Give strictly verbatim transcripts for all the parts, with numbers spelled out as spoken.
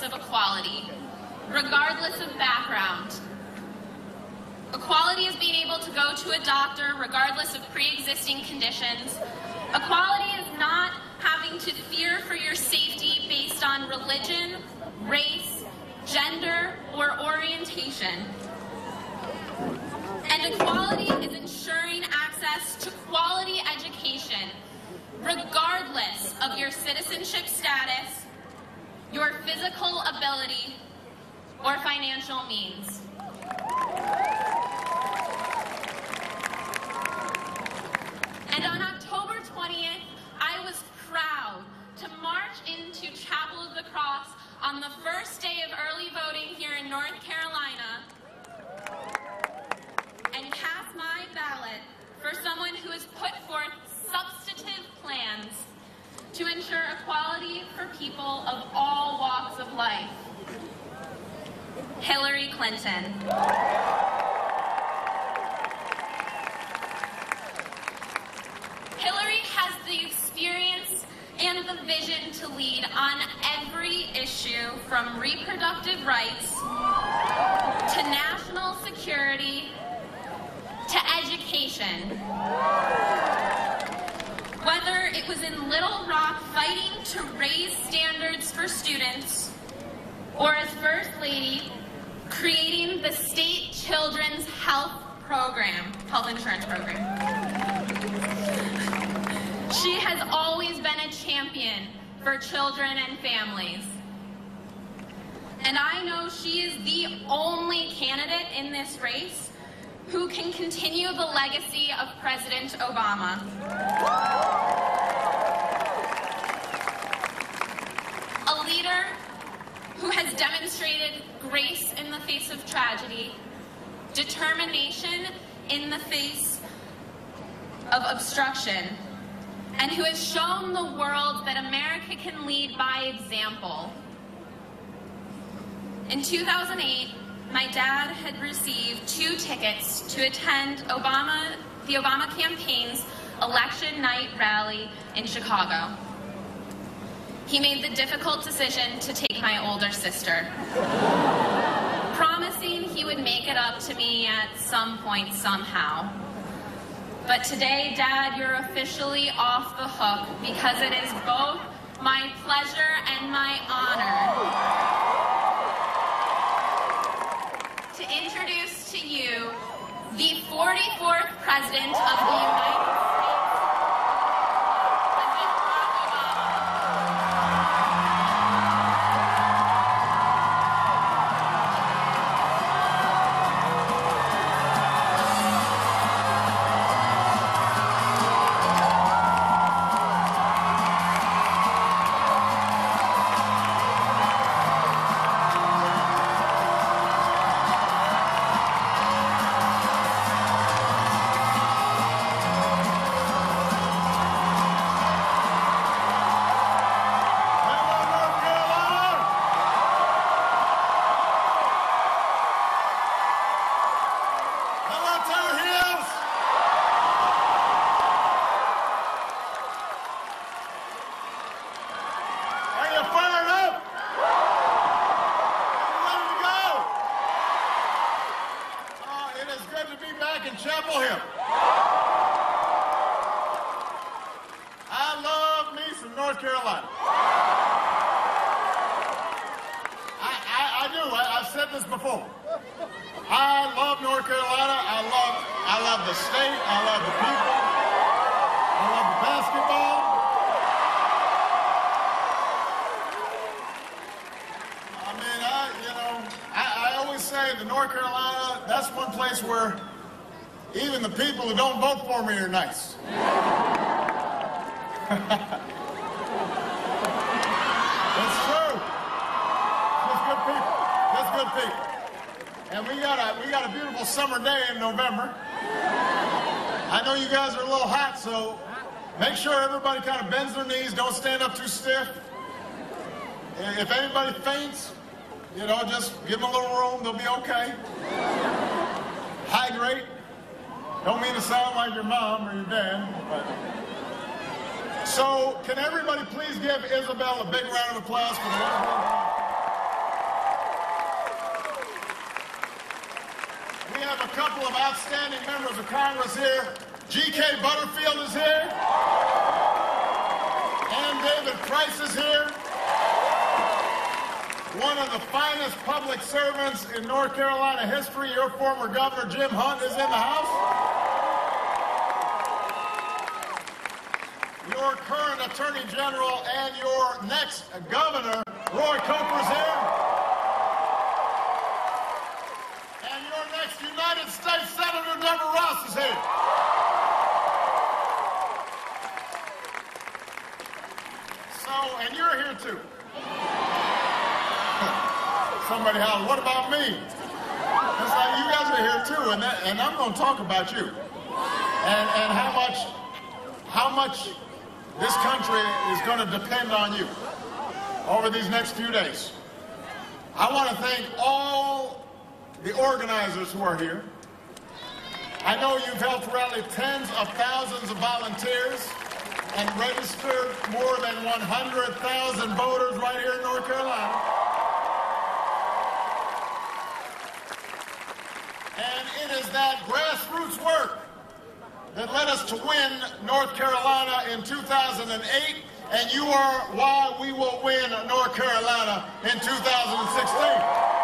practice of equality, regardless of background. Equality is being able to go to a doctor regardless of pre-existing conditions. Equality is not having to fear for your safety based on religion, race, gender, or orientation. And equality is ensuring access to quality education, regardless of your citizenship status, your physical ability, or financial means. And on October twentieth, I was proud to march into Chapel of the Cross on the first day of early voting here in North Carolina and cast my ballot for someone who has put forth substantive plans to ensure equality for people of all walks of life. Hillary Clinton. Hillary has the experience and the vision to lead on every issue, from reproductive rights to national security to education. Whether it was in Little Rock fighting to raise standards for students, or as First Lady, creating the state children's health program, health insurance program. She has always been a champion for children and families. And I know she is the only candidate in this race who can continue the legacy of President Obama. A leader who has demonstrated grace in the face of tragedy, determination in the face of obstruction, and who has shown the world that America can lead by example. In two thousand eight, my dad had received two tickets to attend Obama, the Obama campaign's election night rally in Chicago. He made the difficult decision to take my older sister, promising he would make it up to me at some point somehow. But today, Dad, you're officially off the hook because it is both my pleasure and my honor to introduce to you the forty-fourth President of the United States, President Barack Obama. Chapel Hill. I love me some North Carolina. I, I, I do. I, I've said this before. I love North Carolina. I love, I love the state. I love the people. I love the basketball. I mean, I, you know, I, I always say that North Carolina, that's one place where even the people who don't vote for me are nice. It's true. Just good people. Just good people. And we got a we got a beautiful summer day in November. I know you guys are a little hot, so make sure everybody kind of bends their knees. Don't stand up too stiff. If anybody faints, you know, just give them a little room. They'll be okay. Hydrate. Don't mean to sound like your mom or your dad, but... So, can everybody please give Isabel a big round of applause for the wonderful... couple of outstanding members of Congress here. G K Butterfield is here. Ann David Price is here. One of the finest public servants in North Carolina history, your former governor, Jim Hunt, is in the house. Your current Attorney General and your next governor, Roy Cooper's here. And your next United States Senator, Deborah Ross, is here. So, and you're here too. Somebody hollered, what about me? It's like, you guys are here too, and, that, and I'm going to talk about you. And, and how much, how much this country is going to depend on you over these next few days. I want to thank all the organizers who are here. I know you've helped rally tens of thousands of volunteers and registered more than one hundred thousand voters right here in North Carolina. And it is that grassroots work that led us to win North Carolina in two thousand eight, and you are why we will win North Carolina in two thousand sixteen.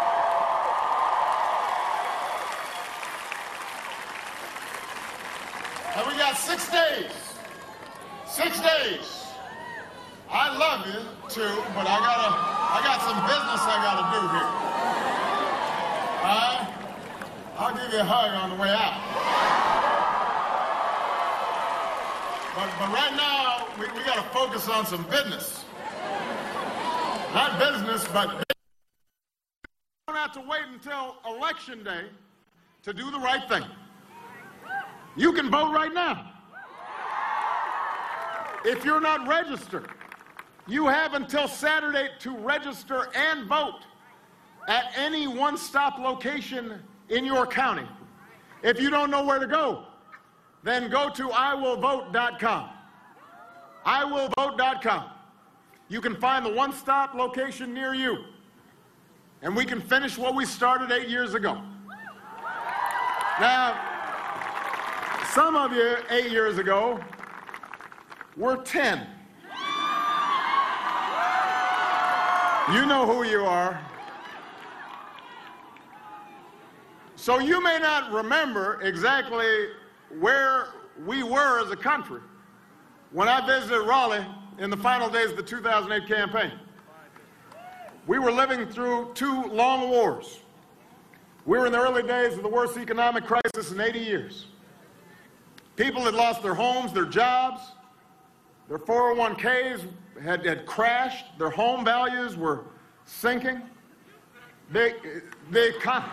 And we got six days. Six days. I love you too, but I gotta, I got some business I gotta do here. All right? I'll give you a hug on the way out. But, but right now, we, we got to focus on some business. Not business, but business. You don't have to wait until Election Day to do the right thing. You can vote right now. If you're not registered, you have until Saturday to register and vote at any one-stop location in your county. If you don't know where to go, then go to I will vote dot com. I will vote dot com. You can find the one-stop location near you. And we can finish what we started eight years ago. Now, some of you eight years ago were ten. You know who you are. So you may not remember exactly where we were as a country when I visited Raleigh in the final days of the two thousand eight campaign. We were living through two long wars. We were in the early days of the worst economic crisis in eighty years. People had lost their homes, their jobs, their four oh one Ks had, had crashed, their home values were sinking. They, the economy...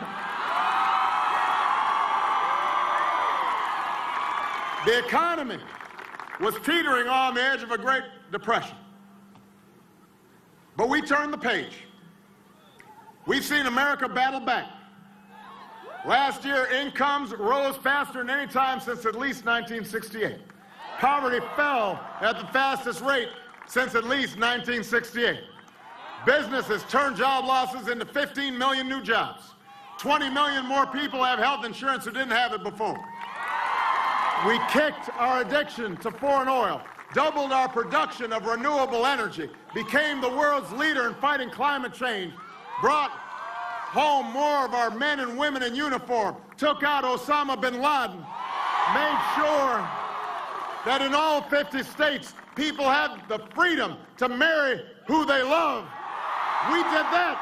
The economy was teetering on the edge of a Great Depression. But we turned the page. We've seen America battle back. Last year, incomes rose faster than any time since at least nineteen sixty-eight. Poverty fell at the fastest rate since at least nineteen sixty-eight. Businesses turned job losses into fifteen million new jobs. twenty million more people have health insurance who didn't have it before. We kicked our addiction to foreign oil, doubled our production of renewable energy, became the world's leader in fighting climate change, brought home more of our men and women in uniform, took out Osama bin Laden, made sure that in all fifty states, people have the freedom to marry who they love. We did that.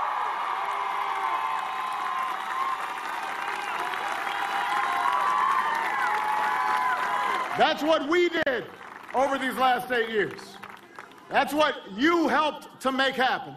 That's what we did over these last eight years. That's what you helped to make happen.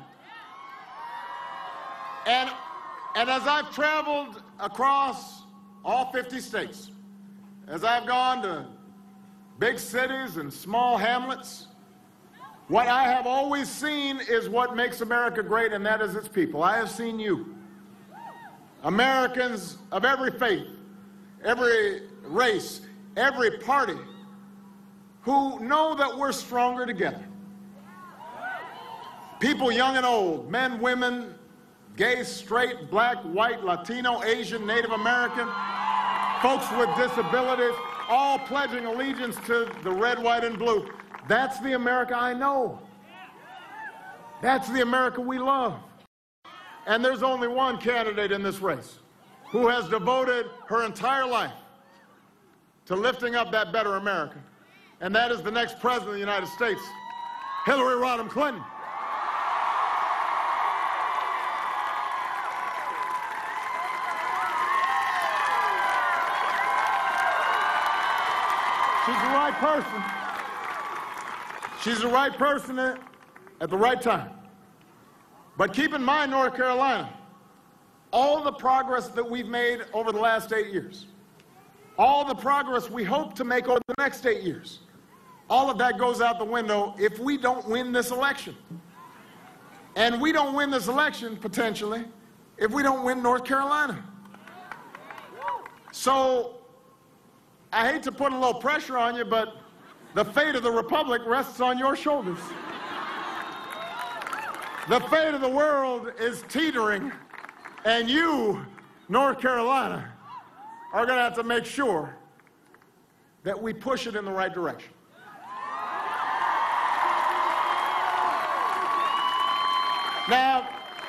And, and as I've traveled across all fifty states, as I've gone to big cities and small hamlets, what I have always seen is what makes America great, and that is its people. I have seen you. Americans of every faith, every race, every party, who know that we're stronger together. People young and old, men, women, gay, straight, black, white, Latino, Asian, Native American, folks with disabilities, all pledging allegiance to the red, white, and blue. That's the America I know. That's the America we love. And there's only one candidate in this race who has devoted her entire life to lifting up that better America, and that is the next president of the United States, Hillary Rodham Clinton. She's the right person. She's the right person at the right time. But keep in mind, North Carolina, all the progress that we've made over the last eight years, all the progress we hope to make over the next eight years, all of that goes out the window if we don't win this election. And we don't win this election, potentially, if we don't win North Carolina. So, I hate to put a little pressure on you, but the fate of the republic rests on your shoulders. The fate of the world is teetering, and you, North Carolina, are going to have to make sure that we push it in the right direction. Now,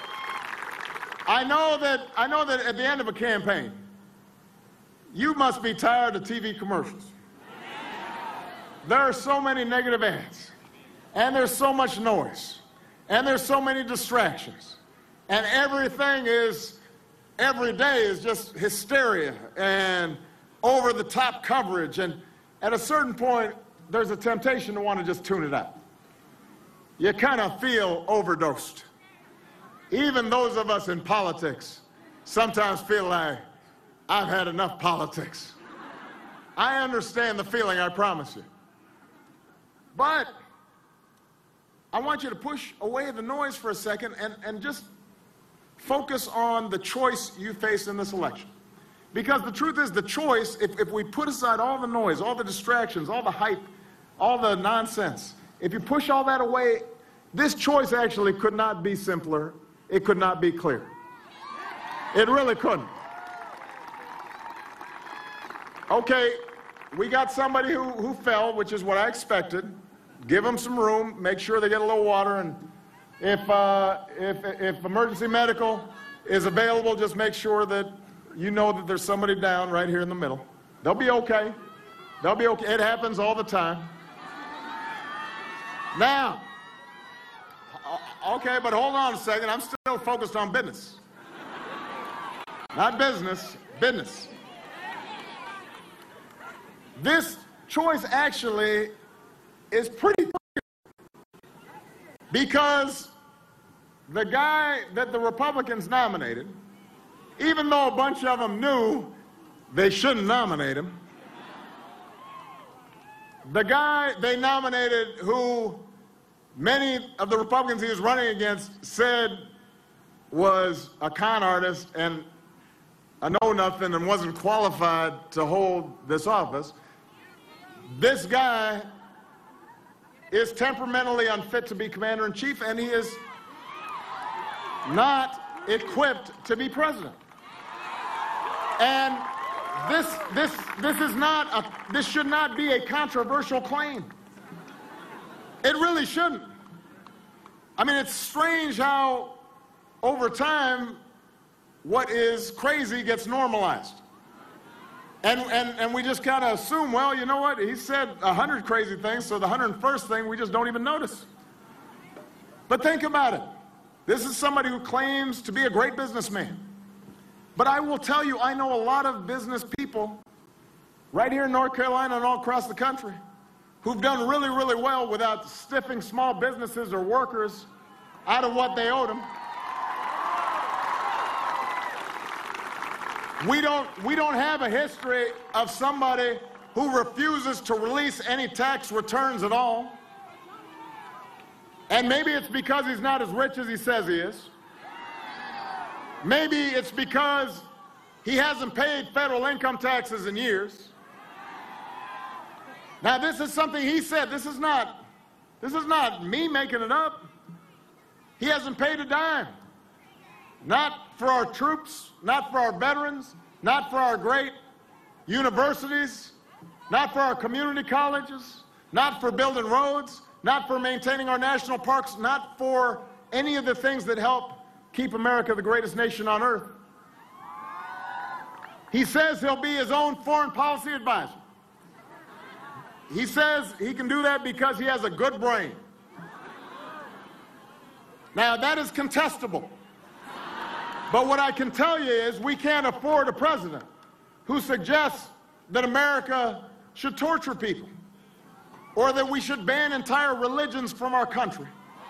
I know that I know that at the end of a campaign, you must be tired of T V commercials. There are so many negative ads, and there's so much noise, and there's so many distractions, and everything is, every day is just hysteria and over-the-top coverage, and at a certain point, there's a temptation to want to just tune it out. You kind of feel overdosed. Even those of us in politics sometimes feel like, I've had enough politics. I understand the feeling, I promise you. But I want you to push away the noise for a second and, and just focus on the choice you face in this election. Because the truth is, the choice, if, if we put aside all the noise, all the distractions, all the hype, all the nonsense, if you push all that away, this choice actually could not be simpler. It could not be clearer. It really couldn't. Okay, we got somebody who, who fell, which is what I expected. Give them some room, make sure they get a little water, and if, uh, if, if emergency medical is available, just make sure that you know that there's somebody down right here in the middle. They'll be okay. They'll be okay. It happens all the time. Now, okay, but hold on a second. I'm still focused on business. Not business, business. This choice actually is pretty clear because the guy that the Republicans nominated, even though a bunch of them knew they shouldn't nominate him, the guy they nominated who many of the Republicans he was running against said was a con artist and a know-nothing and wasn't qualified to hold this office, this guy is temperamentally unfit to be commander-in-chief, and he is not equipped to be president. And this, this, this is not a, this should not be a controversial claim. It really shouldn't. I mean, it's strange how, over time, what is crazy gets normalized. And, and, and we just kind of assume, well, you know what, he said a hundred crazy things, so the hundred and first thing we just don't even notice. But think about it. This is somebody who claims to be a great businessman. But I will tell you, I know a lot of business people right here in North Carolina and all across the country who've done really, really well without stiffing small businesses or workers out of what they owed them. We don't, we don't have a history of somebody who refuses to release any tax returns at all. And maybe it's because he's not as rich as he says he is. Maybe it's because he hasn't paid federal income taxes in years. Now, this is something he said. This is not, this is not me making it up. He hasn't paid a dime. not for our troops, not for our veterans, not for our great universities, not for our community colleges, not for building roads, not for maintaining our national parks, not for any of the things that help keep America the greatest nation on earth. He says he'll be his own foreign policy advisor. He says he can do that because he has a good brain. Now, that is contestable. But what I can tell you is we can't afford a president who suggests that America should torture people or that we should ban entire religions from our country.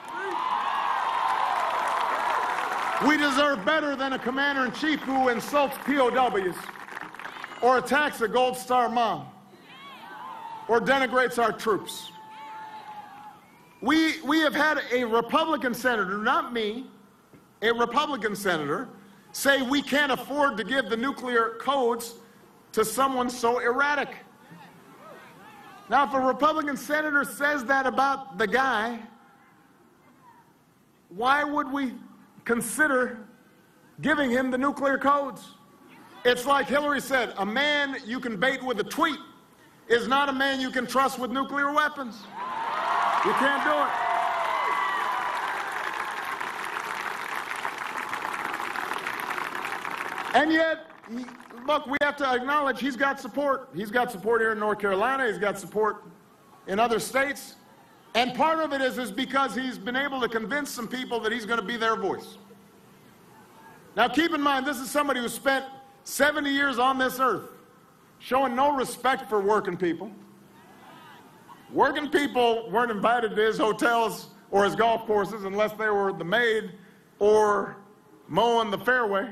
We deserve better than a commander-in-chief who insults P O Ws or attacks a Gold Star mom or denigrates our troops. We, we have had a Republican senator, not me, a Republican senator, say we can't afford to give the nuclear codes to someone so erratic. Now, if a Republican senator says that about the guy, why would we consider giving him the nuclear codes? It's like Hillary said, a man you can bait with a tweet is not a man you can trust with nuclear weapons. You can't do it. And yet, he, look, we have to acknowledge he's got support. He's got support here in North Carolina. He's got support in other states. And part of it is, is because he's been able to convince some people that he's going to be their voice. Now, keep in mind, this is somebody who spent seventy years on this earth showing no respect for working people. Working people weren't invited to his hotels or his golf courses unless they were the maid or mowing the fairway.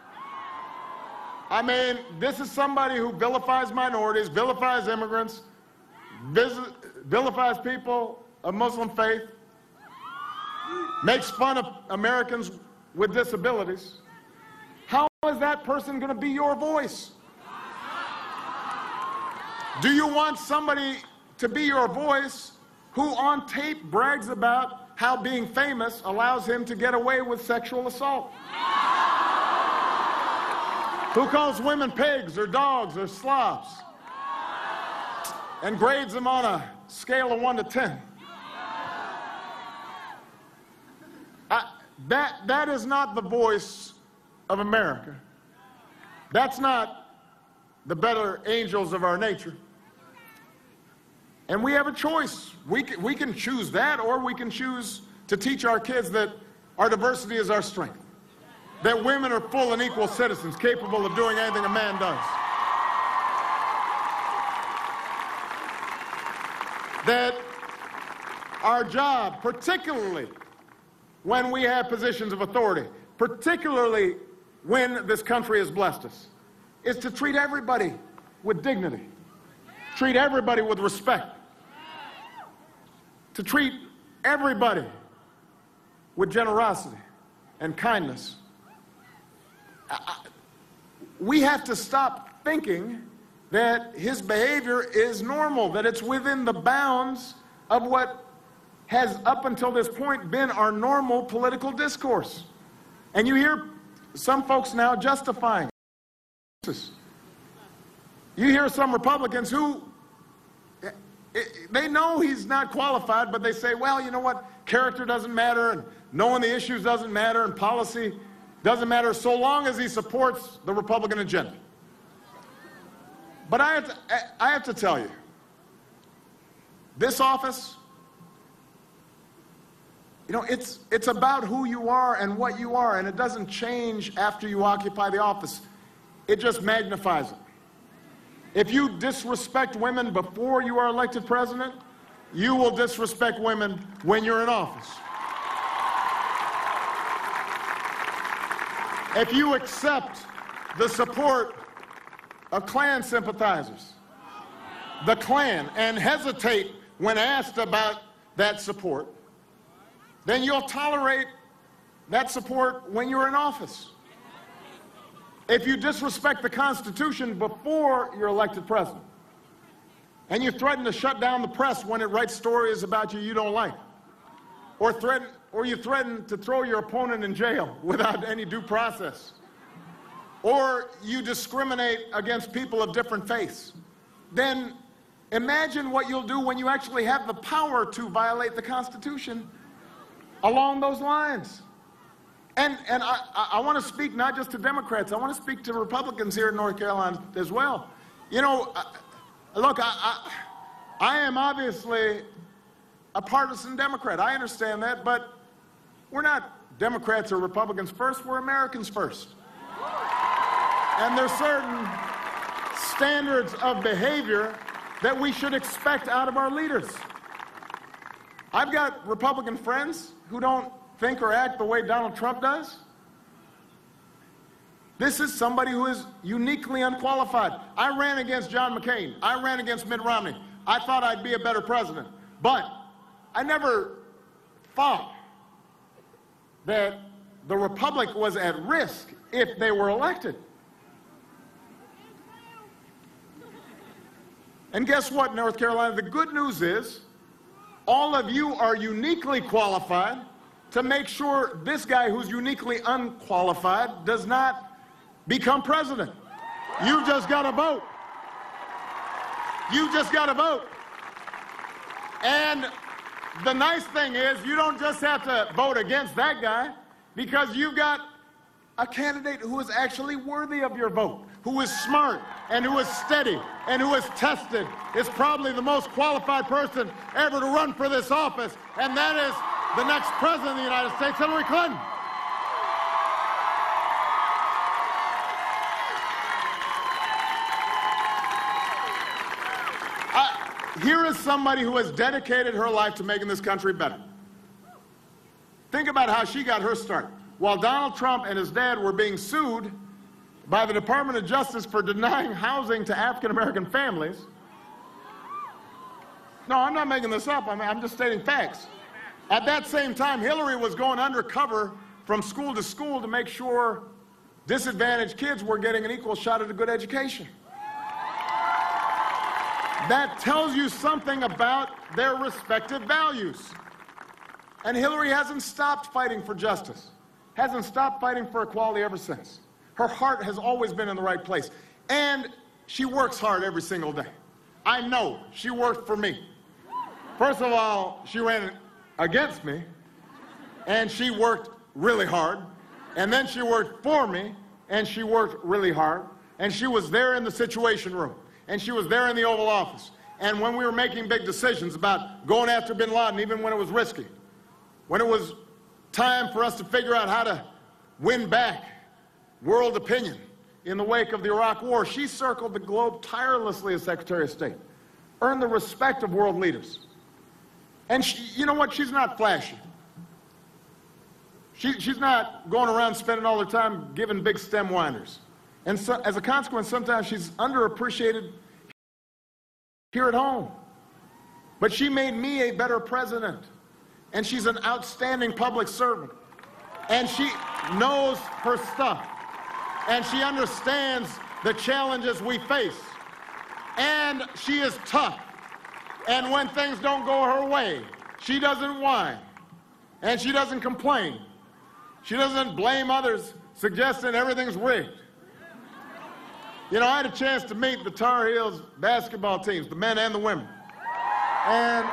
I mean, this is somebody who vilifies minorities, vilifies immigrants, vilifies people of Muslim faith, makes fun of Americans with disabilities. How is that person going to be your voice? Do you want somebody to be your voice who on tape brags about how being famous allows him to get away with sexual assault? Who calls women pigs or dogs or slobs and grades them on a scale of one to ten? I, that, that is not the voice of America. That's not the better angels of our nature. And we have a choice. We can, we can choose that, or we can choose to teach our kids that our diversity is our strength, that women are full and equal citizens capable of doing anything a man does, that our job, particularly when we have positions of authority, particularly when this country has blessed us, is to treat everybody with dignity, treat everybody with respect, to treat everybody with generosity and kindness. We have to stop thinking that his behavior is normal, that it's within the bounds of what has up until this point been our normal political discourse. And you hear some folks now justifying this. You hear some Republicans who, they know he's not qualified, but they say, well, you know what, character doesn't matter, and knowing the issues doesn't matter, and policy doesn't matter so long as he supports the Republican agenda. But I have to, I have to tell you, this office, you know, it's, it's about who you are and what you are, and it doesn't change after you occupy the office. It just magnifies it. If you disrespect women before you are elected president, you will disrespect women when you're in office. If you accept the support of Klan sympathizers, the Klan, and hesitate when asked about that support, then you'll tolerate that support when you're in office. If you disrespect the Constitution before you're elected president, and you threaten to shut down the press when it writes stories about you you don't like, or threaten, or you threaten to throw your opponent in jail without any due process, or you discriminate against people of different faiths, then imagine what you'll do when you actually have the power to violate the Constitution along those lines. And, and I, I want to speak not just to Democrats, I want to speak to Republicans here in North Carolina as well. You know, look, I, I, I am obviously a partisan Democrat. I understand that, but we're not Democrats or Republicans first, we're Americans first. And there's certain standards of behavior that we should expect out of our leaders. I've got Republican friends who don't think or act the way Donald Trump does. This is somebody who is uniquely unqualified. I ran against John McCain. I ran against Mitt Romney. I thought I'd be a better president. But I never thought that the Republic was at risk if they were elected. And guess what, North Carolina? The good news is all of you are uniquely qualified to make sure this guy who's uniquely unqualified does not become president. You've just got to vote. You just got to vote. And the nice thing is you don't just have to vote against that guy, because you've got a candidate who is actually worthy of your vote, who is smart and who is steady and who is tested, is probably the most qualified person ever to run for this office, and that is the next president of the United States, Hillary Clinton. Uh, here is somebody who has dedicated her life to making this country better. Think about how she got her start. While Donald Trump and his dad were being sued by the Department of Justice for denying housing to African-American families. No, I'm not making this up. I'm, I'm just stating facts. At that same time, Hillary was going undercover from school to school to make sure disadvantaged kids were getting an equal shot at a good education. That tells you something about their respective values. And Hillary hasn't stopped fighting for justice, hasn't stopped fighting for equality ever since. Her heart has always been in the right place. And she works hard every single day. I know she worked for me. First of all, she ran against me, and she worked really hard. And then she worked for me, and she worked really hard. And she was there in the Situation Room, and she was there in the Oval Office. And when we were making big decisions about going after bin Laden, even when it was risky, when it was time for us to figure out how to win back world opinion in the wake of the Iraq War, she circled the globe tirelessly as Secretary of State, earned the respect of world leaders. And she, you know what? She's not flashy. She, she's not going around spending all her time giving big stem winders. And so, as a consequence, sometimes she's underappreciated here at home. But she made me a better president. And she's an outstanding public servant. And she knows her stuff. And she understands the challenges we face. And she is tough. And when things don't go her way, she doesn't whine. And she doesn't complain. She doesn't blame others, suggesting everything's rigged. You know, I had a chance to meet the Tar Heels basketball teams, the men and the women. And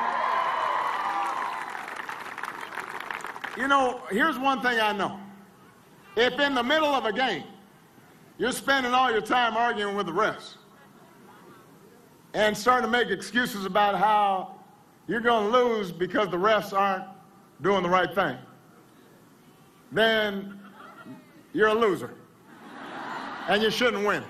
you know, here's one thing I know. If in the middle of a game, you're spending all your time arguing with the refs and starting to make excuses about how you're going to lose because the refs aren't doing the right thing, then you're a loser, and you shouldn't win.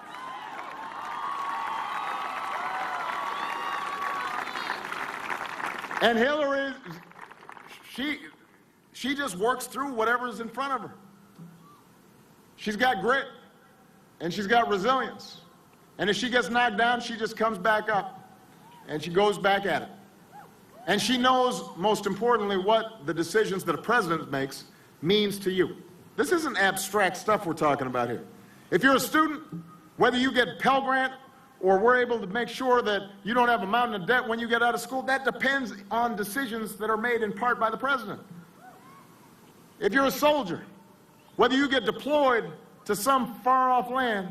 And Hillary, she... She just works through whatever's in front of her. She's got grit, and she's got resilience. And if she gets knocked down, she just comes back up, and she goes back at it. And she knows, most importantly, what the decisions that a president makes means to you. This isn't abstract stuff we're talking about here. If you're a student, whether you get Pell Grant or we're able to make sure that you don't have a mountain of debt when you get out of school, that depends on decisions that are made in part by the president. If you're a soldier, whether you get deployed to some far-off land,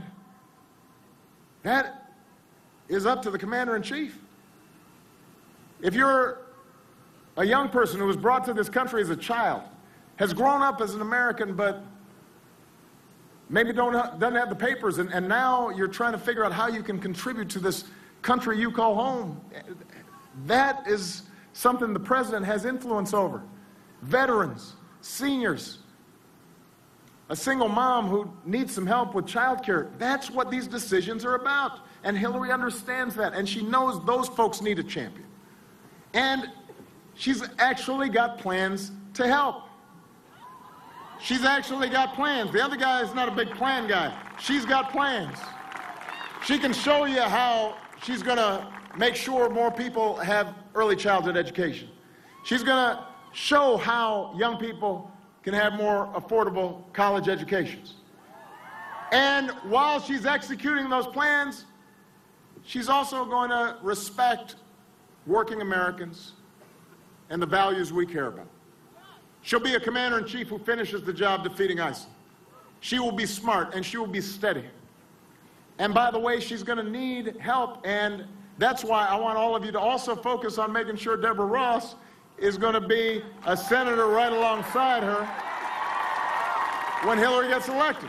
that is up to the commander-in-chief. If you're a young person who was brought to this country as a child, has grown up as an American, but maybe don't, doesn't have the papers, and, and now you're trying to figure out how you can contribute to this country you call home, that is something the president has influence over. Veterans, seniors, a single mom who needs some help with childcare. That's what these decisions are about. And Hillary understands that, and she knows those folks need a champion. And she's actually got plans to help. She's actually got plans. The other guy is not a big plan guy. She's got plans. She can show you how she's going to make sure more people have early childhood education. She's going to show how young people can have more affordable college educations. And while she's executing those plans, she's also going to respect working Americans and the values we care about. She'll be a commander-in-chief who finishes the job defeating ISIL. She will be smart and she will be steady. And by the way, she's going to need help, and that's why I want all of you to also focus on making sure Deborah Ross is going to be a senator right alongside her when Hillary gets elected.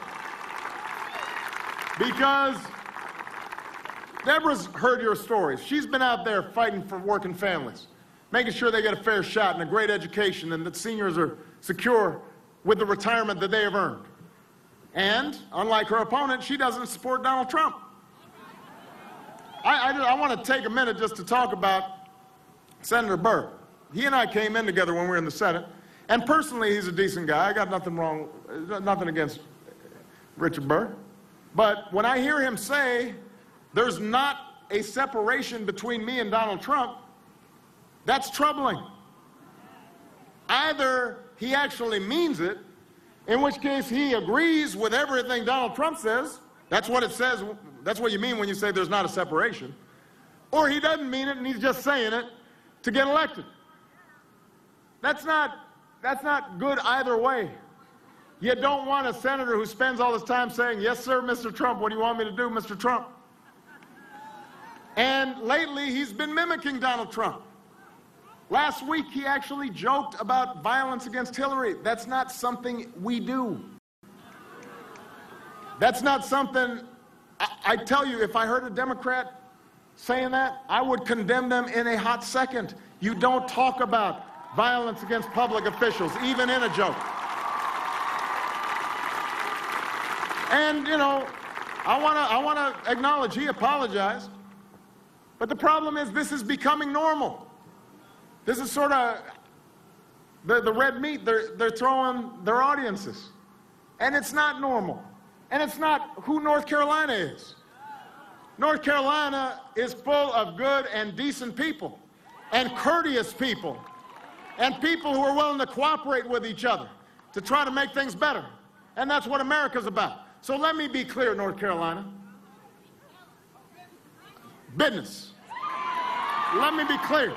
Because Deborah's heard your stories. She's been out there fighting for working families, making sure they get a fair shot and a great education, and that seniors are secure with the retirement that they have earned. And, unlike her opponent, she doesn't support Donald Trump. I, I, I want to take a minute just to talk about Senator Burr. He and I came in together when we were in the Senate, and personally, he's a decent guy. I got nothing wrong, nothing against Richard Burr. But when I hear him say there's not a separation between me and Donald Trump, that's troubling. Either he actually means it, in which case he agrees with everything Donald Trump says. That's what it says. That's what you mean when you say there's not a separation. Or he doesn't mean it and he's just saying it to get elected. That's not, that's not good either way. You don't want a senator who spends all his time saying, yes, sir, Mister Trump, what do you want me to do, Mister Trump? And lately, he's been mimicking Donald Trump. Last week, he actually joked about violence against Hillary. That's not something we do. That's not something, I, I tell you, if I heard a Democrat saying that, I would condemn them in a hot second. You don't talk about violence against public officials, even in a joke. And, you know, I want to I want to acknowledge he apologized. But the problem is this is becoming normal. This is sort of the, the red meat they're, they're throwing their audiences. And it's not normal. And it's not who North Carolina is. North Carolina is full of good and decent people and courteous people and people who are willing to cooperate with each other to try to make things better. And that's what America's about. So let me be clear, North Carolina. Business. Let me be clear.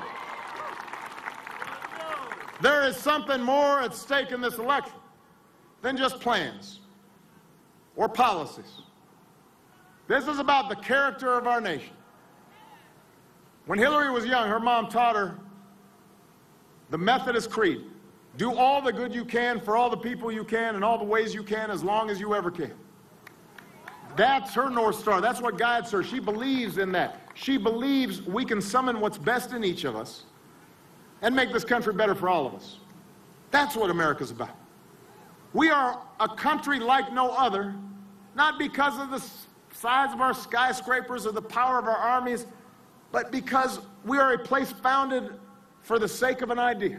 There is something more at stake in this election than just plans or policies. This is about the character of our nation. When Hillary was young, her mom taught her the Methodist Creed. Do all the good you can for all the people you can in all the ways you can as long as you ever can. That's her North Star. That's what guides her. She believes in that. She believes we can summon what's best in each of us and make this country better for all of us. That's what America's about. We are a country like no other, not because of the size of our skyscrapers or the power of our armies, but because we are a place founded for the sake of an idea.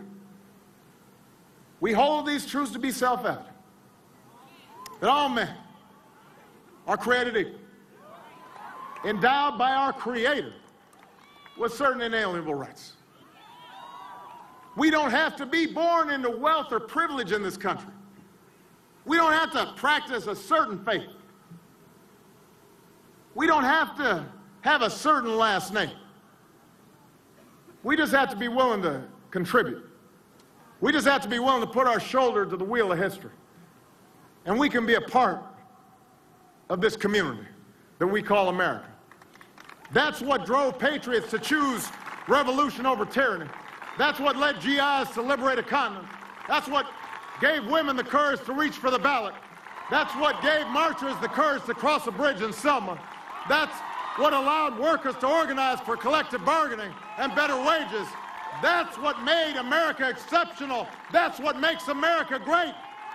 We hold these truths to be self-evident, that all men are created equal, endowed by our Creator with certain inalienable rights. We don't have to be born into wealth or privilege in this country. We don't have to practice a certain faith. We don't have to have a certain last name. We just have to be willing to contribute We just have to be willing to put our shoulder to the wheel of history. And we can be a part of this community that we call America. That's what drove patriots to choose revolution over tyranny. That's what led G Is to liberate a continent. That's what gave women the courage to reach for the ballot. That's what gave marchers the courage to cross a bridge in Selma. That's what allowed workers to organize for collective bargaining and better wages. That's what made America exceptional. That's what makes America great.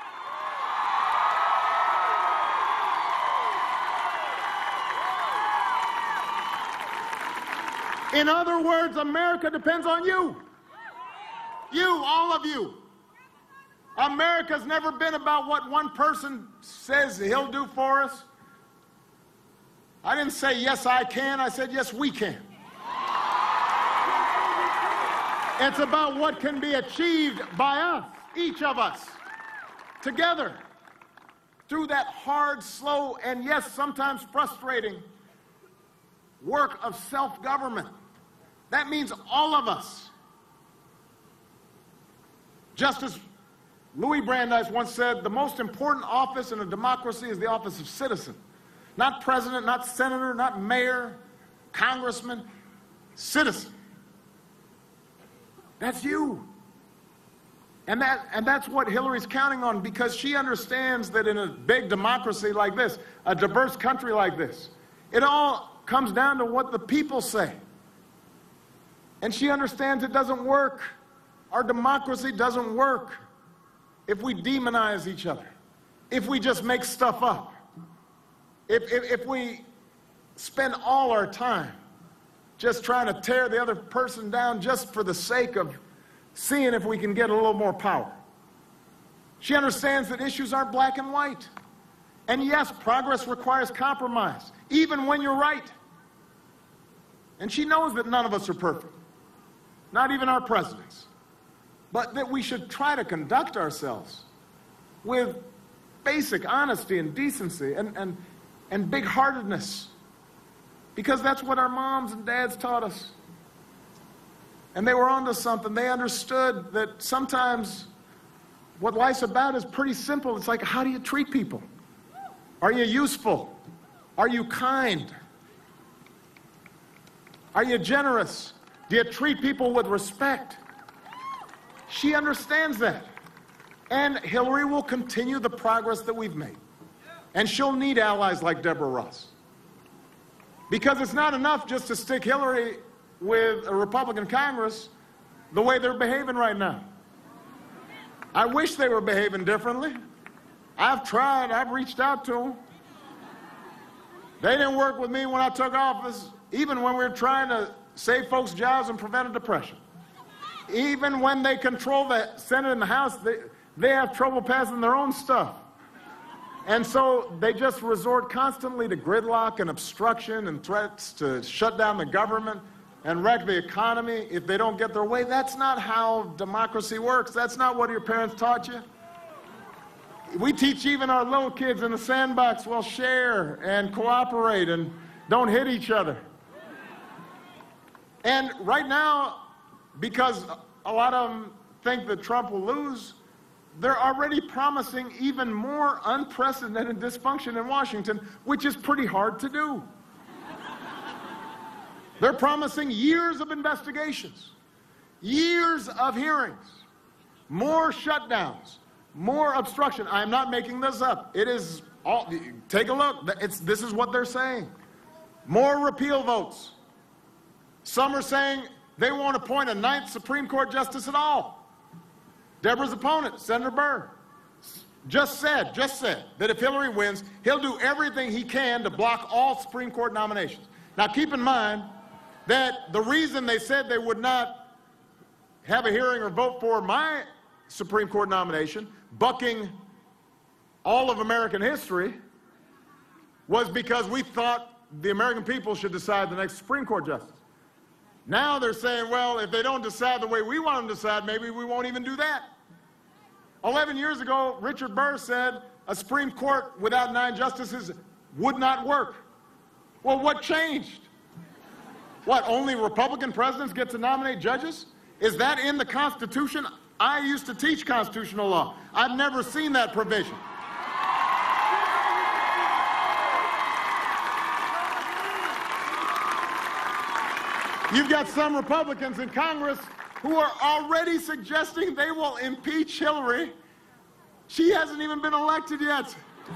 In other words, America depends on you. You, all of you. America's never been about what one person says he'll do for us. I didn't say, yes, I can. I said, yes, we can. It's about what can be achieved by us, each of us, together, through that hard, slow, and yes, sometimes frustrating work of self-government. That means all of us. Justice Louis Brandeis once said, the most important office in a democracy is the office of citizen. Not president, not senator, not mayor, congressman, citizen. That's you. And, that, and that's what Hillary's counting on, because she understands that in a big democracy like this, a diverse country like this, it all comes down to what the people say. And she understands it doesn't work. Our democracy doesn't work if we demonize each other, if we just make stuff up, if, if, if we spend all our time just trying to tear the other person down just for the sake of seeing if we can get a little more power. She understands that issues aren't black and white. And yes, progress requires compromise, even when you're right. And she knows that none of us are perfect, not even our presidents, but that we should try to conduct ourselves with basic honesty and decency and, and, and big-heartedness, because that's what our moms and dads taught us. And they were onto something. They understood that sometimes what life's about is pretty simple. It's like, how do you treat people? Are you useful? Are you kind? Are you generous? Do you treat people with respect? She understands that. And Hillary will continue the progress that we've made. And she'll need allies like Deborah Ross. Because it's not enough just to stick Hillary with a Republican Congress the way they're behaving right now. I wish they were behaving differently. I've tried. I've reached out to them. They didn't work with me when I took office, even when we were trying to save folks' jobs and prevent a depression. Even when they control the Senate and the House, they, they have trouble passing their own stuff. And so they just resort constantly to gridlock and obstruction and threats to shut down the government and wreck the economy if they don't get their way. That's not how democracy works. That's not what your parents taught you. We teach even our little kids in the sandbox, well, share and cooperate and don't hit each other. And right now, because a lot of them think that Trump will lose, they're already promising even more unprecedented dysfunction in Washington, which is pretty hard to do. They're promising years of investigations, years of hearings, more shutdowns, more obstruction. I'm not making this up. It is all, take a look. It's, this is what they're saying. More repeal votes. Some are saying they won't appoint a ninth Supreme Court justice at all. Deborah's opponent, Senator Burr, just said, just said that if Hillary wins, he'll do everything he can to block all Supreme Court nominations. Now, keep in mind that the reason they said they would not have a hearing or vote for my Supreme Court nomination, bucking all of American history, was because we thought the American people should decide the next Supreme Court justice. Now they're saying, well, if they don't decide the way we want them to decide, maybe we won't even do that. Eleven years ago, Richard Burr said a Supreme Court without nine justices would not work. Well, what changed? What, only Republican presidents get to nominate judges? Is that in the Constitution? I used to teach constitutional law. I've never seen that provision. You've got some Republicans in Congress who are already suggesting they will impeach Hillary. She hasn't even been elected yet.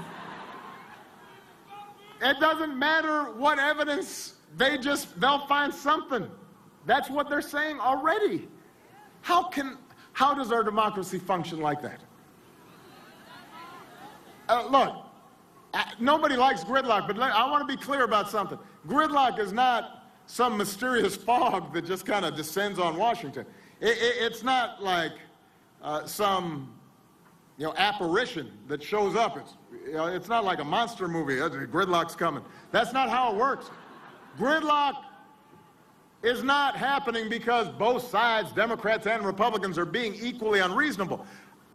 It doesn't matter what evidence, they just, they'll find something. That's what they're saying already. How can, how does our democracy function like that? Uh, look, uh, nobody likes gridlock, but let, I want to be clear about something. Gridlock is not some mysterious fog that just kind of descends on Washington. It, it, it's not like uh, some, you know, apparition that shows up. It's, you know, it's not like a monster movie. Gridlock's coming. That's not how it works. Gridlock is not happening because both sides, Democrats and Republicans, are being equally unreasonable.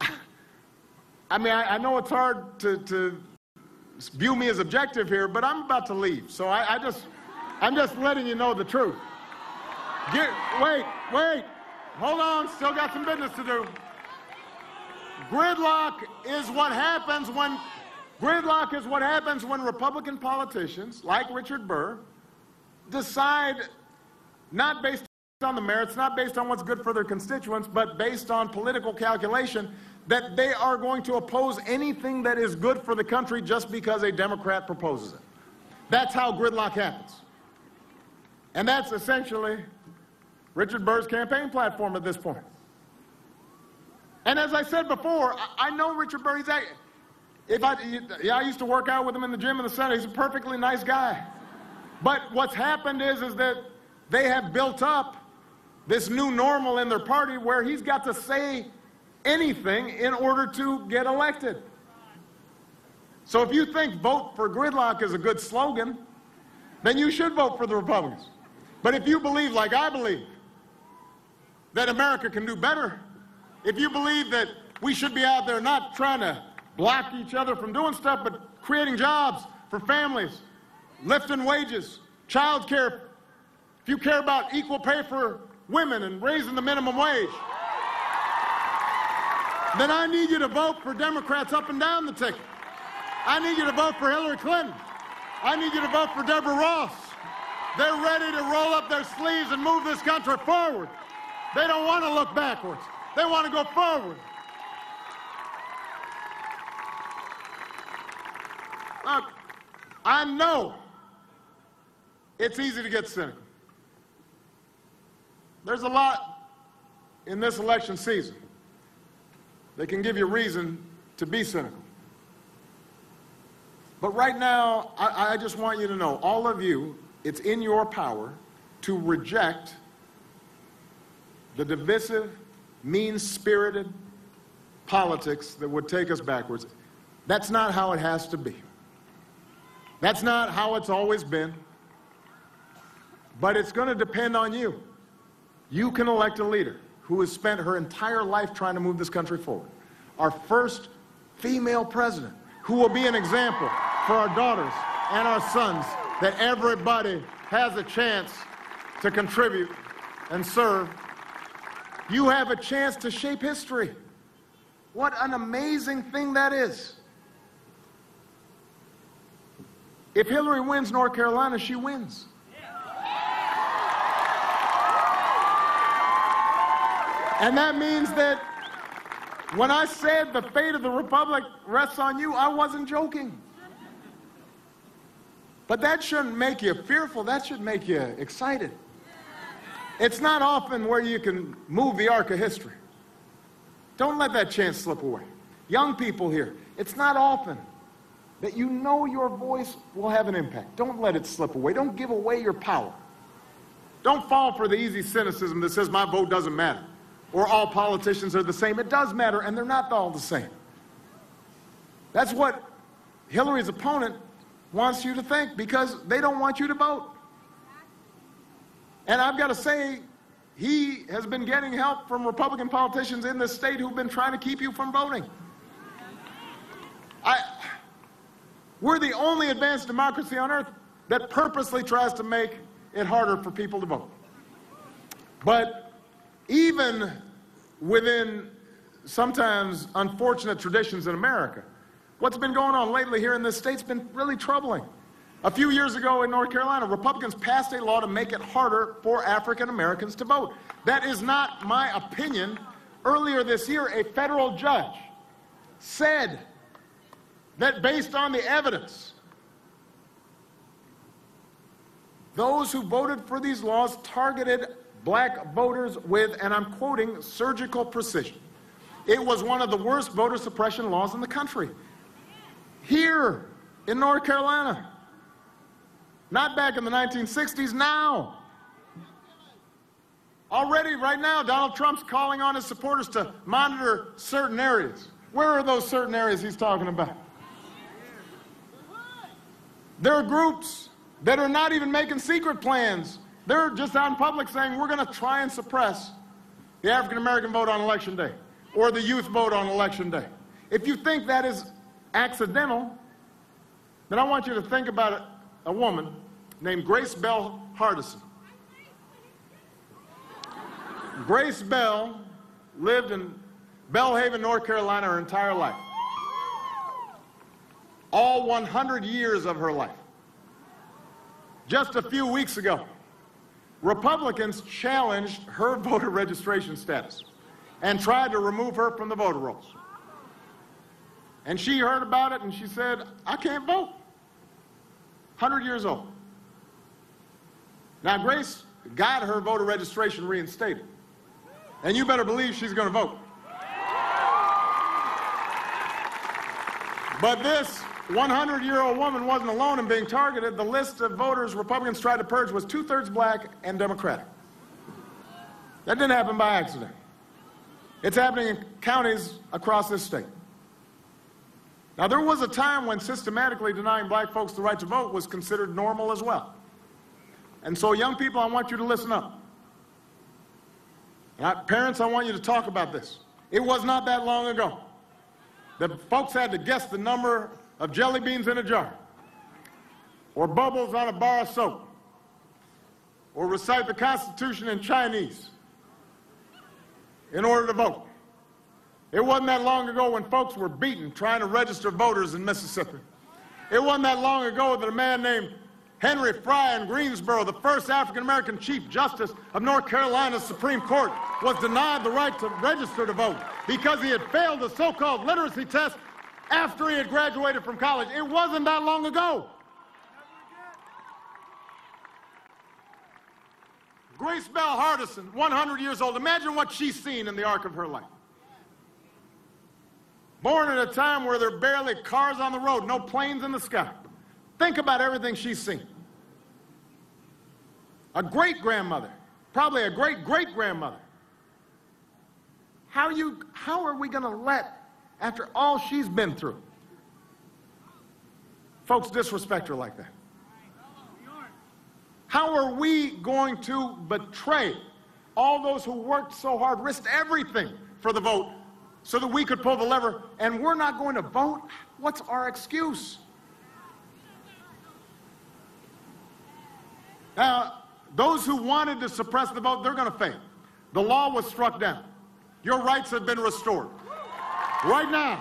I mean, I, I know it's hard to, to view me as objective here, but I'm about to leave. So I, I just, I'm just letting you know the truth. Get, wait, wait, hold on, still got some business to do. Gridlock is what happens when, gridlock is what happens when Republican politicians, like Richard Burr, decide, not based on the merits, not based on what's good for their constituents, but based on political calculation, that they are going to oppose anything that is good for the country just because a Democrat proposes it. That's how gridlock happens. And that's essentially Richard Burr's campaign platform at this point. And as I said before, I, I know Richard Burr. He's, if I, yeah, I used to work out with him in the gym in the Senate. He's a perfectly nice guy. But what's happened is, is that they have built up this new normal in their party where he's got to say anything in order to get elected. So if you think vote for gridlock is a good slogan, then you should vote for the Republicans. But if you believe, like I believe, that America can do better, if you believe that we should be out there not trying to block each other from doing stuff, but creating jobs for families, lifting wages, child care, if you care about equal pay for women and raising the minimum wage, then I need you to vote for Democrats up and down the ticket. I need you to vote for Hillary Clinton. I need you to vote for Deborah Ross. They're ready to roll up their sleeves and move this country forward. They don't want to look backwards. They want to go forward. Look, I know it's easy to get cynical. There's a lot in this election season that can give you reason to be cynical. But right now, I, I just want you to know, all of you, it's in your power to reject the divisive, mean-spirited politics that would take us backwards. That's not how it has to be. That's not how it's always been. But it's going to depend on you. You can elect a leader who has spent her entire life trying to move this country forward. Our first female president, who will be an example for our daughters and our sons, that everybody has a chance to contribute and serve. You have a chance to shape history. What an amazing thing that is. If Hillary wins North Carolina, she wins. And that means that when I said the fate of the republic rests on you, I wasn't joking. But that shouldn't make you fearful. That should make you excited. It's not often where you can move the arc of history. Don't let that chance slip away. Young people here, it's not often that you know your voice will have an impact. Don't let it slip away. Don't give away your power. Don't fall for the easy cynicism that says my vote doesn't matter, or all politicians are the same. It does matter, and they're not all the same. That's what Hillary's opponent wants you to think, because they don't want you to vote. And I've got to say, he has been getting help from Republican politicians in this state who've been trying to keep you from voting. I, we're the only advanced democracy on earth that purposely tries to make it harder for people to vote. But even within sometimes unfortunate traditions in America. What's been going on lately here in this state's been really troubling. A few years ago in North Carolina, Republicans passed a law to make it harder for African Americans to vote. That is not my opinion. Earlier this year, a federal judge said that based on the evidence, those who voted for these laws targeted black voters with, and I'm quoting, surgical precision. It was one of the worst voter suppression laws in the country. Here in North Carolina, not back in the nineteen sixties, now. Already, right now, Donald Trump's calling on his supporters to monitor certain areas. Where are those certain areas he's talking about? There are groups that are not even making secret plans. They're just out in public saying, we're going to try and suppress the African American vote on Election Day or the youth vote on Election Day. If you think that is accidental, then I want you to think about it. A woman named Grace Bell Hardison. Grace Bell lived in Belhaven, North Carolina her entire life. All one hundred years of her life. Just a few weeks ago, Republicans challenged her voter registration status and tried to remove her from the voter rolls. And she heard about it and she said, I can't vote. one hundred years old. Now, Grace got her voter registration reinstated. And you better believe she's going to vote. But this one hundred year old woman wasn't alone in being targeted. The list of voters Republicans tried to purge was two-thirds black and Democratic. That didn't happen by accident. It's happening in counties across this state. Now, there was a time when systematically denying black folks the right to vote was considered normal as well. And so, young people, I want you to listen up. And I, parents, I want you to talk about this. It was not that long ago that folks had to guess the number of jelly beans in a jar, or bubbles on a bar of soap, or recite the Constitution in Chinese in order to vote. It wasn't that long ago when folks were beaten trying to register voters in Mississippi. It wasn't that long ago that a man named Henry Fry in Greensboro, the first African-American Chief Justice of North Carolina's Supreme Court, was denied the right to register to vote because he had failed the so-called literacy test after he had graduated from college. It wasn't that long ago. Grace Bell Hardison, one hundred years old. Imagine what she's seen in the arc of her life. Born at a time where there are barely cars on the road, no planes in the sky. Think about everything she's seen. A great-grandmother, probably a great-great-grandmother. How, you, how are we going to let, after all she's been through, folks disrespect her like that? How are we going to betray all those who worked so hard, risked everything for the vote so that we could pull the lever, and we're not going to vote? What's our excuse? Now, those who wanted to suppress the vote, they're going to fail. The law was struck down. Your rights have been restored. Right now,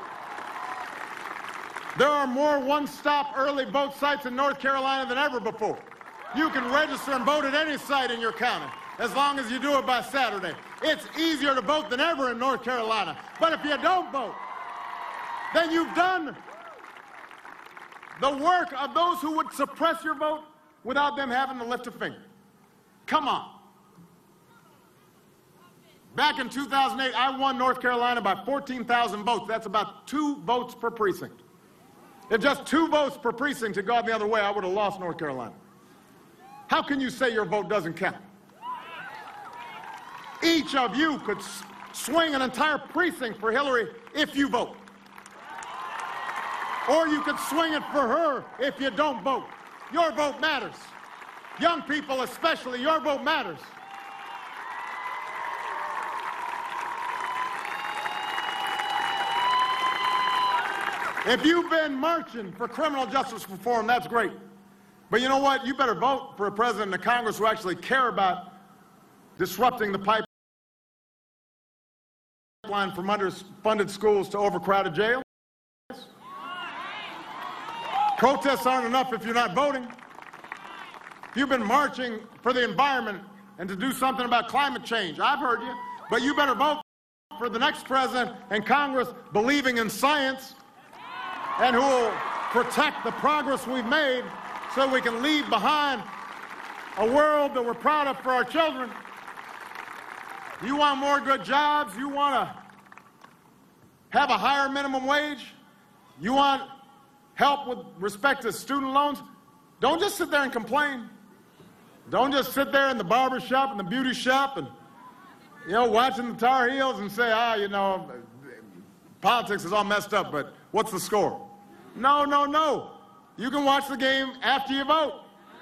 there are more one-stop early vote sites in North Carolina than ever before. You can register and vote at any site in your county, as long as you do it by Saturday. It's easier to vote than ever in North Carolina. But if you don't vote, then you've done the work of those who would suppress your vote without them having to lift a finger. Come on. Back in two thousand eight, I won North Carolina by fourteen thousand votes. That's about two votes per precinct. If just two votes per precinct had gone the other way, I would have lost North Carolina. How can you say your vote doesn't count? Each of you could swing an entire precinct for Hillary if you vote. Or you could swing it for her if you don't vote. Your vote matters. Young people especially, your vote matters. If you've been marching for criminal justice reform, that's great. But you know what? You better vote for a president and a Congress who actually care about disrupting the pipe pipeline from underfunded schools to overcrowded jails. Protests aren't enough if you're not voting. You've been marching for the environment and to do something about climate change. I've heard you, but you better vote for the next president and Congress believing in science and who will protect the progress we've made so we can leave behind a world that we're proud of for our children. You want more good jobs? You want to have a higher minimum wage? You want help with respect to student loans? Don't just sit there and complain. Don't just sit there in the barber shop and the beauty shop and, you know, watching the Tar Heels and say, ah, you know, politics is all messed up, but what's the score? No, no, no. You can watch the game after you vote.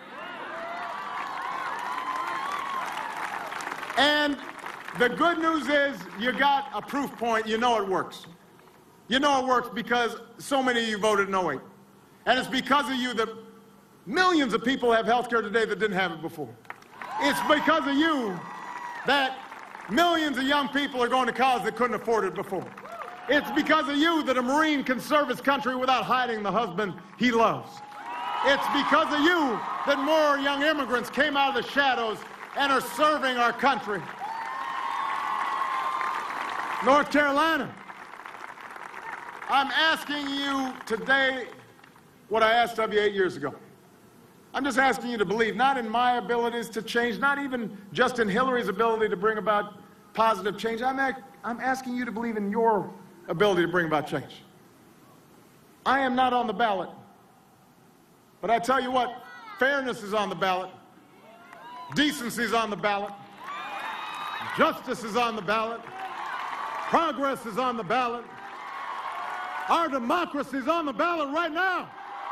And the good news is you got a proof point. You know it works. You know it works because so many of you voted no way. And it's because of you that millions of people have health care today that didn't have it before. It's because of you that millions of young people are going to college that couldn't afford it before. It's because of you that a Marine can serve his country without hiding the husband he loves. It's because of you that more young immigrants came out of the shadows and are serving our country. North Carolina, I'm asking you today what I asked of you eight years ago. I'm just asking you to believe, not in my abilities to change, not even just in Hillary's ability to bring about positive change. I'm, I'm asking you to believe in your ability to bring about change. I am not on the ballot, but I tell you what, fairness is on the ballot, decency is on the ballot, justice is on the ballot, progress is on the ballot, our democracy is on the ballot right now.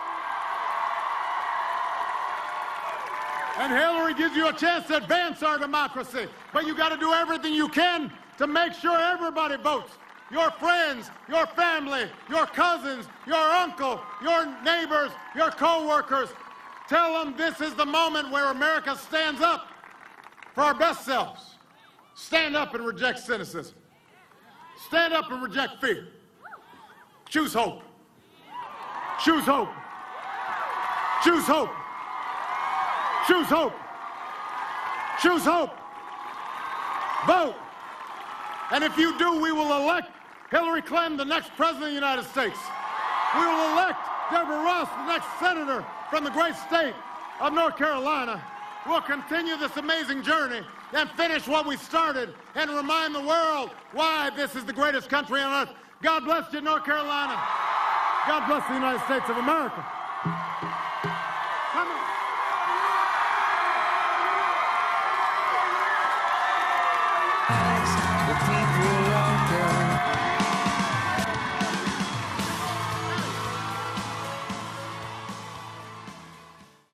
And Hillary gives you a chance to advance our democracy. But you got to do everything you can to make sure everybody votes. Your friends, your family, your cousins, your uncle, your neighbors, your co-workers. Tell them this is the moment where America stands up for our best selves. Stand up and reject cynicism. Stand up and reject fear. Choose hope. Choose hope. Choose hope. Choose hope. Choose hope. Vote. And if you do, we will elect Hillary Clinton, the next president of the United States. We will elect Deborah Ross, the next senator from the great state of North Carolina. We'll continue this amazing journey and finish what we started and remind the world why this is the greatest country on earth. God bless you, North Carolina. God bless the United States of America. Come on.